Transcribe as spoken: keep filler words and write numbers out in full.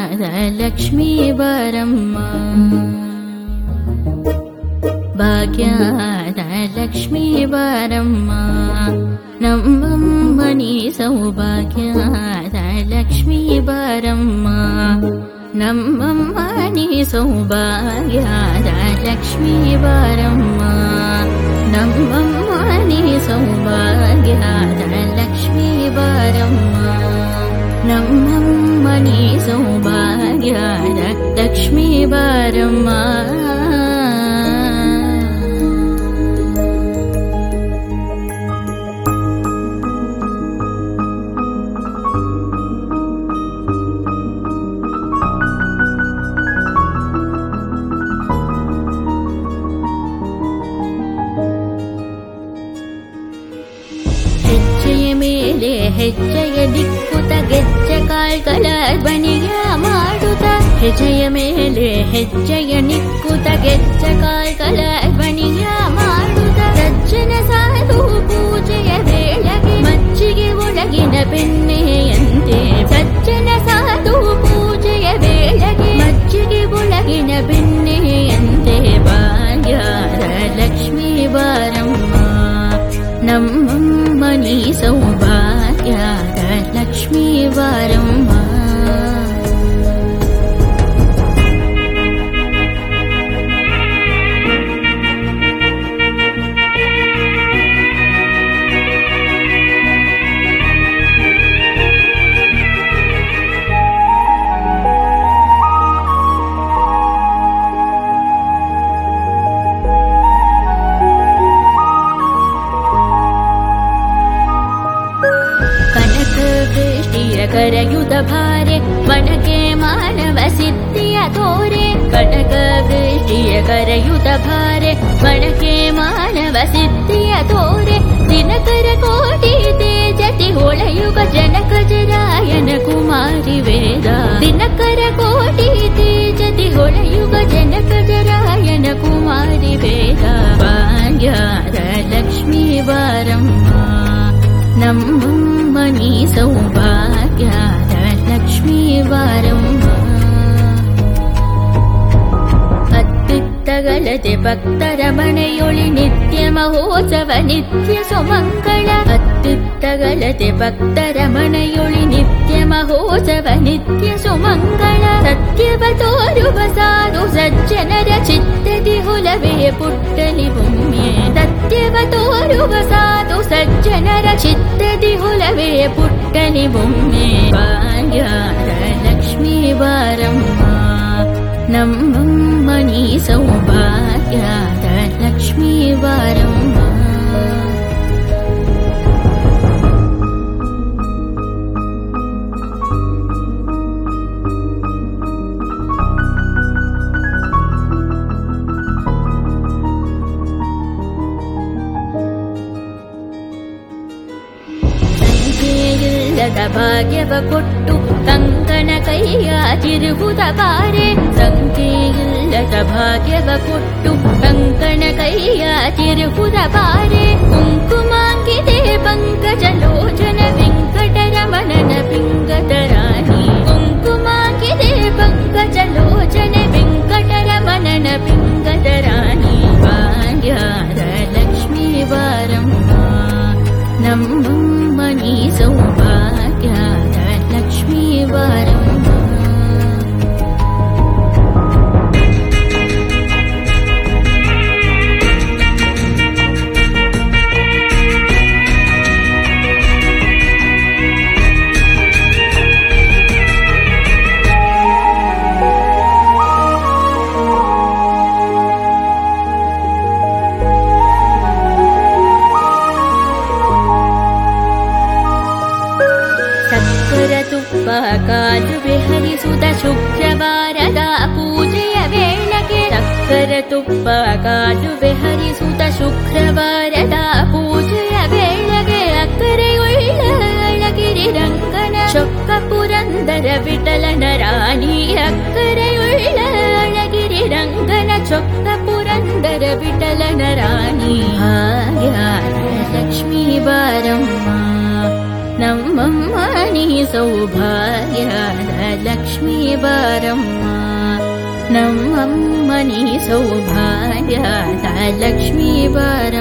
ಭಾಗ್ಯದ ಲಕ್ಷ್ಮೀ ಬಾರಮ್ಮ ಭಾಗ್ಯದ ಲಕ್ಷ್ಮೀ ಬಾರಮ್ಮ ನಮ್ಮಮ್ಮ ನೀ ಸೌಭಾಗ್ಯದ ಲಕ್ಷ್ಮೀ ಬಾರಮ್ಮ ನಮ್ಮಮ್ಮ ನೀ ಸೌಭಾಗ್ಯದ ಲಕ್ಷ್ಮೀ ಬಾರಮ್ಮ ನಮ್ಮಮ್ಮ ನೀ ಸೌಭಾಗ್ಯದ ಲಕ್ಷ್ಮೀ ಬಾರಮ್ಮ ನಮ್ಮಮ್ಮ ನೀ ಸೌಭಾಗ್ಯದ ಲಕ್ಷ್ಮೀ ಬಾರಮ್ಮ ಹೆಜ್ಜೆಯ ದಿಕ್ಕುತ ಗೆಜ್ಜೆ ಕಾಲ್ಗಳ ಧ್ವನಿಯ ಮಾಡುತ್ತ ಹೆಜ್ಜೆಯ ಮೇಲೆ ಹೆಜ್ಜೆಯ ನಿಕ್ಕುತ ಗೆಜ್ಜೆ ಕಾಲ್ಗಳ ಧ್ವನಿಯ ಮಾಡುತ್ತ ಸಜ್ಜನ ಸಾಧು ಪೂಜೆಯ ವೇಳೆಗೆ ಮಜ್ಜಿಗೆ ಒಳಗಿನ ಬೆಣ್ಣೆಯಂತೆ ಸಜ್ಜನ ಸಾಧು ಪೂಜೆಯ ವೇಳೆಗೆ ಮಜ್ಜಿಗೆ ಒಳಗಿನ ಬೆಣ್ಣೆಯಂತೆ ಭಾಗ್ಯದ ಲಕ್ಷ್ಮೀ ಬಾರಮ್ಮ ನಮ್ಮಮ್ಮ ನೀ ಸೌಭಾಗ್ಯದ ಲಕ್ಷ್ಮೀ ಬಾರಮ್ಮ ಕರಯುತ ಭಾರೆ ಮನಕೆ ಮಾನವ ಸಿದ್ಧಿಯ ತೋರೆ ಕನಕ ವೃಷ್ಟಿಯ ಕರಯುತ ಭಾರೆ ಮನಕೆ ಮಾನವ ಸಿದ್ಧಿಯ ತೋರೆ ದಿನಕರ ಕೋಟಿ ತೇಜತಿ ಹೊಳೆಯುಗ ಜನಕ ಜರಾಯನ ಕುಮಾರಿ ವೇದ ದಿನಕರ ಕೋಟಿ ತೇಜತಿ ಹೊಳೆಯುಗ ಜನಕ ಜರಾಯನ ಕುಮಾರಿ ವೇದ ಭಾಗ್ಯದ ಲಕ್ಷ್ಮೀ ಬಾರಮ್ಮ ನಮ್ಮಮ್ಮ ನೀ ಸೌಭಾಗ್ಯದ ಲಕ್ಷ್ಮೀ ಬಾರಮ್ಮ ಅತ್ಯುತ್ತಗಲತೆ ಭಕ್ತರ ಮನೆಯೊಳಿ ನಿತ್ಯ ಮಹೋತ್ಸವ ನಿತ್ಯ ಸುಮಂಗಳ ಅತ್ಯುತ್ತಗಲತೆ ಭಕ್ತರ ಮನೆಯೊಳಿ ನಿತ್ಯ ಮಹೋತ್ಸವ ನಿತ್ಯ ಸುಮಂಗಳ ಸತ್ಯವ ತೋರುವ ಸಾರು ಸಜ್ಜನರ ಚಿತ್ತದಿ ಹೊಲವೇ ಪುಟ್ಟಲಿ ಭೂಮಿ ಸತ್ಯವ ತೋರುವ ಸಾಧು ಸಜ್ಜನರ ಚಿತ್ತದಿ ಹೊಲವೇ ಪುಟ್ಟಲಿ ಭೂಮಿ ಭಾಗ್ಯದ ಲಕ್ಷ್ಮೀ ಬಾರಮ್ಮ ನಮ್ಮಮ್ಮ ನೀ ಸೌಭಾಗ್ಯದ ಲಕ್ಷ್ಮೀ ಬಾರಮ್ಮ ಭಾಗ್ಯವ ಕೊಟ್ಟು ಕಂಕಣ ಕೈಯ ತಿರುಗುದ ಬಾರೆ ಸಂಖ್ಯೆಯಿಲ್ಲದ ಭಾಗ್ಯವ ಕೊಟ್ಟು ಕಂಕಣ ಕೈಯ ತಿರುಗುದ ಬಾರೆ ಕುಂಕುಮಾಂಕಿತೆ ಪಂಕಜ ಲೋಚನ ವೆಂಕಟರಮಣನ ಪಿಂಗತರಾಣಿ ಕುಂಕುಮಾಂಕಿತೆ ಪಂಕಜ ಲೋಚನ ವೆಂಕಟರಮಣನ ಪಿಂಗತರಾಣಿ ಭಾಗ್ಯದ ಲಕ್ಷ್ಮೀ ಬಾರಮ್ಮ ನಮ್ಮಮ್ಮ ನೀ ಸೌಭಾಗ್ಯದ ಲಕ್ಷ್ಮೀ ಬಾರಮ್ಮ ಕಾಲುವೆ ಹರಿಸುತ್ತ ಶುಕ್ರವಾರದ ಪೂಜೆಯ ವೇಳೆಗೆ ಸಕ್ಕರ ತುಪ್ಪ ಕಾಲುವೆ ಹರಿಸುತ್ತ ಶುಕ್ರವಾರದ ಪೂಜೆಯ ವೇಳೆಗೆ ಅಕ್ಕರೆಯುಳ್ಳ ಅಳಗಿರಿ ರಂಗನ ಚೊಕ್ಕ ಪುರಂದರ ವಿಠಲನ ರಾಣಿ ಅಕ್ಕರೆಯುಳ್ಳ ಅಳಗಿರಿ ರಂಗನ ಚೊಕ್ಕ ಪುರಂದರ ವಿಠಲನ ರಾಣಿ ಭಾಗ್ಯದ ಲಕ್ಷ್ಮೀ ಬಾರಮ್ಮ ನಮ್ಮಮ್ಮ ನಮ್ಮನಿ ಸೌಭಾಗ್ಯದ ಲಕ್ಷ್ಮೀ ಬಾರಮ್ಮ ನಮ್ಮಮ್ಮನಿ ಸೌಭಾಗ್ಯದ ಲಕ್ಷ್ಮೀ ಬಾರಮ್ಮ.